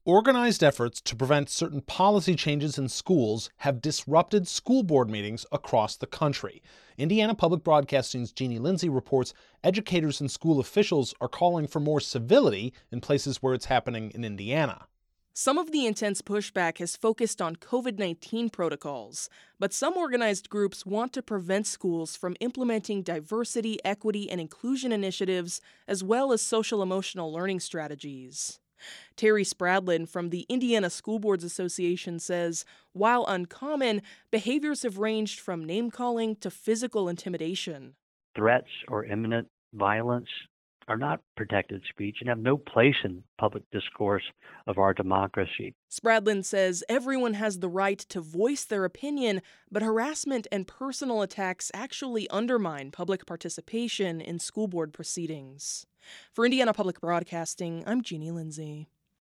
Organized efforts to prevent certain policy changes in schools have disrupted school board meetings across the country. Indiana Public Broadcasting's Jeannie Lindsay reports educators and school officials are calling for more civility in places where it's happening in Indiana. Some of the intense pushback has focused on COVID-19 protocols, but some organized groups want to prevent schools from implementing diversity, equity, and inclusion initiatives, as well as social-emotional learning strategies. Terry Spradlin from the Indiana School Boards Association says, while uncommon, behaviors have ranged from name-calling to physical intimidation. Threats or imminent violence are not protected speech and have no place in public discourse of our democracy. Spradlin says everyone has the right to voice their opinion, but harassment and personal attacks actually undermine public participation in school board proceedings. For Indiana Public Broadcasting, I'm Jeannie Lindsay.